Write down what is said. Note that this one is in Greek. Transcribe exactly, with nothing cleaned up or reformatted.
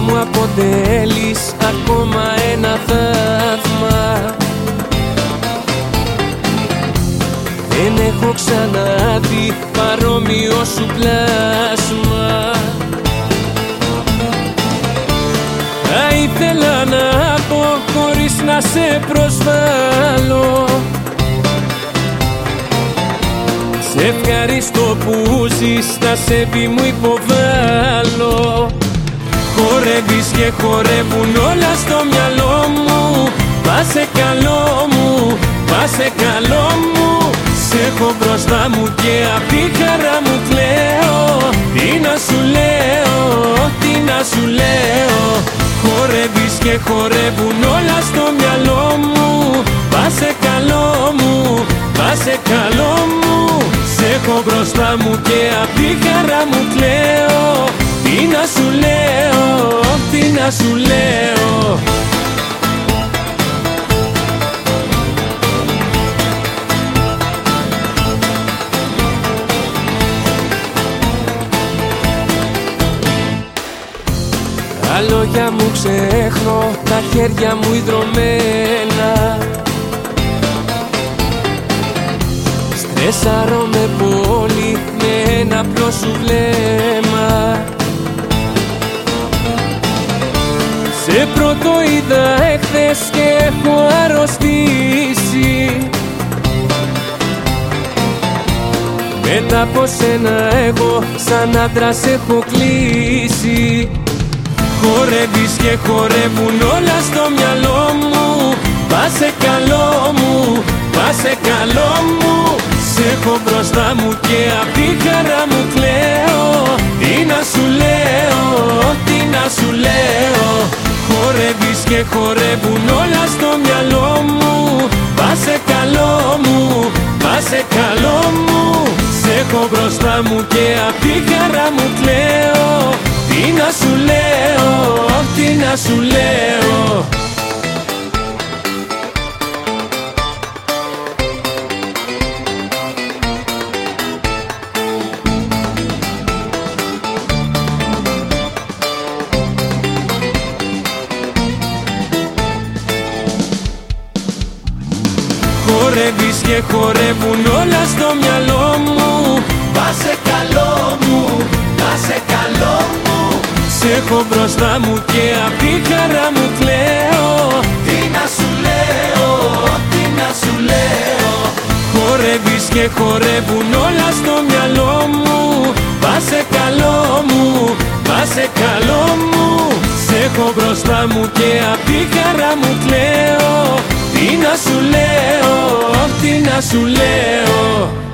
μου αποτελείς ακόμα ένα θαύμα. Δεν έχω ξαναδεί παρόμοιο σου πλάσμα. Θα ήθελα να πω χωρίς να σε προσβάλλω, σε ευχαριστώ που ζεις, τα σέβη μου υποβάλλω. Χορεύεις και χορεύουν όλα στο μυαλό μου. Πάσε καλό μου, πάσε καλό μου. Σ' έχω μπροστά μου και απ' τη χαρά μου κλαίω. Τι να σου λέω, τι να σου λέω. Χορεύεις και χορεύουν όλα στο μυαλό μου. Πάσε καλό μου, πάσε καλό μου. Σ' έχω μπροστά μου και απ' τη χαρά μου κλαίω. Τι να σου λέω, τι να σου λέω. Τα λόγια μου ξέχνω, τα χέρια μου ιδρωμένα. Στρεσάρομαι πολύ με ένα απλό σου βλέμμα. Σε πρώτο είδα εχθές και έχω αρρωστήσει. Μετά από σένα εγώ σαν άντρας έχω κλείσει. Χορεύεις και χορεύουν όλα στο μυαλό μου. Πάσε καλό μου, πάσε καλό μου. Σ' έχω μπροστά μου και απ' τη χαρά μου κλαίω. Τι να σου λέω, τι να σου λέω. Χορεύεις και χορεύουν όλα στο μυαλό μου. Πάσε καλό μου, πάσε καλό μου. Σ' έχω μπροστά μου και απ' τη χαρά μου κλαίω. Τι να σου λέω, τι να σου λέω. Χορεύεις και χορεύουν όλα στο μυαλό μου. Πάσε καλό μου, πάσε καλό μου. Σ' έχω μπροστά μου και απ' τη χαρά μου κλαίω. Τι να σου λέω, τι να σου λέω. Χορεύεις και χορεύουν όλα στο μυαλό μου. Πάσε καλό μου, πάσε καλό μου. Σ' έχω μπροστά μου και απ' τη χαρά μου κλαίω. Τι να σου λέω, τι να σου λέω.